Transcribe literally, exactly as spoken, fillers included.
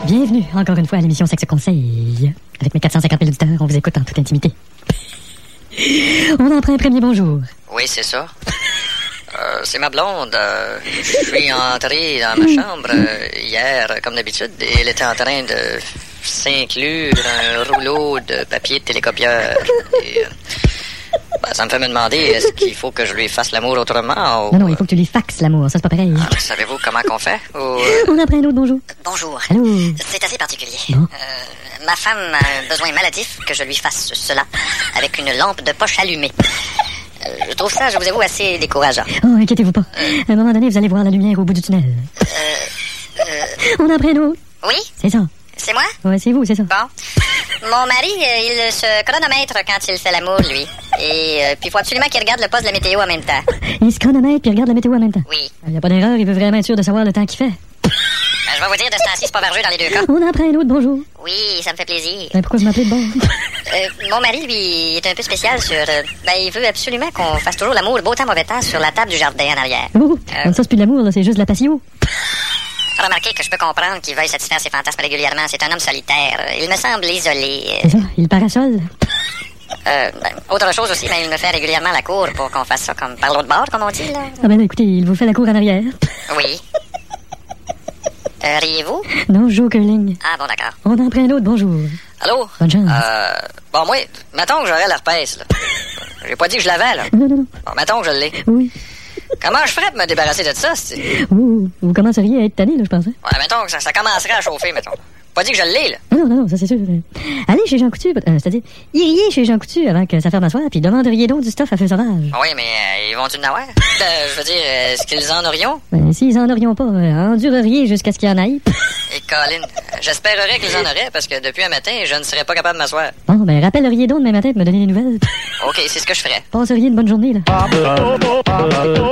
Bienvenue encore une fois à l'émission Sexe Conseil. Avec mes quatre cent cinquante mille auditeurs, on vous écoute en toute intimité. On en prend un premier bonjour. Oui, c'est ça. Euh, c'est ma blonde. Euh, je suis entré dans ma chambre euh, hier, comme d'habitude, et elle était en train de s'inclure un rouleau de papier de télécopieur. Et, euh, ben, ça me fait me demander, est-ce qu'il faut que je lui fasse l'amour autrement ou... Non, non, il faut que tu lui faxes l'amour, ça c'est pas pareil. Ah, savez-vous comment qu'on fait? Ou, euh... On en prend un autre bonjour. Bonjour. Allô? C'est assez particulier. Bon. Euh, ma femme a un besoin maladif que je lui fasse cela avec une lampe de poche allumée. Euh, je trouve ça, je vous avoue, assez décourageant. Oh, inquiétez-vous pas. À un moment donné, vous allez voir la lumière au bout du tunnel. Euh, euh, On en prend un autre. oui? C'est ça. C'est moi? Ouais, c'est vous, c'est ça. Bon. Mon mari, euh, il se chronomètre quand il fait l'amour, lui. Et euh, puis il faut absolument qu'il regarde le poste de la météo en même temps. Il se chronomètre puis il regarde la météo en même temps. Oui. Il n'y a pas d'erreur, il veut vraiment être sûr de savoir le temps qu'il fait. Ben, je vais vous dire, de ce temps-ci, c'est pas vergeux dans les deux cas. On en prend un autre bonjour. Oui, ça me fait plaisir. Ben, pourquoi vous m'appelez de bon? Euh, mon mari, lui, est un peu spécial sur... euh, ben, il veut absolument qu'on fasse toujours l'amour, le beau temps, mauvais temps, sur la table du jardin en arrière. Oh, Euh. comme ça, c'est plus de l'amour, là, c'est juste de la passion. Remarquez que je peux comprendre qu'il veuille satisfaire ses fantasmes régulièrement. C'est un homme solitaire. Il me semble isolé. C'est ça, il parasol. Euh, ben, autre chose aussi, ben, il me fait régulièrement la cour pour qu'on fasse ça comme par l'autre bord, comme on dit, là. Ah ben là, écoutez, il vous fait la cour en arrière. Oui. Euh, riez-vous? Non, je joue au curling. Ah, bon, d'accord. On en prend un autre bonjour. Allô? Bonne chance. Euh... Bon, moi, mettons que j'aurais l'herpès, là. J'ai pas dit que je l'avais, là. Non, non, non. Bon, mettons que je l'ai. Oui. Comment je ferais pour me débarrasser de ça, c'est... Vous, vous commenceriez à être tanné, là, je pense. Hein? Ouais, mettons que ça, ça commencerait à chauffer, mettons. Pas dit que je l'ai, là. Non, non, non, ça c'est sûr. Allez chez Jean Coutu, euh, c'est-à-dire, iriez chez Jean Coutu avant que ça ferme à soir, puis demanderiez donc du stuff à feu sauvage. Oui, mais euh, ils vont-tu en avoir? Euh, je veux dire, est-ce qu'ils en aurions? Ben, s'ils en aurions pas, euh, endureriez jusqu'à ce qu'il y en aille. Et Colin, euh, j'espérerais qu'ils en auraient, parce que depuis un matin, je ne serais pas capable de m'asseoir. Bon, ben, rappelleriez donc demain matin de me donner des nouvelles. OK, c'est ce que je ferais. Passeriez une bonne journée, là.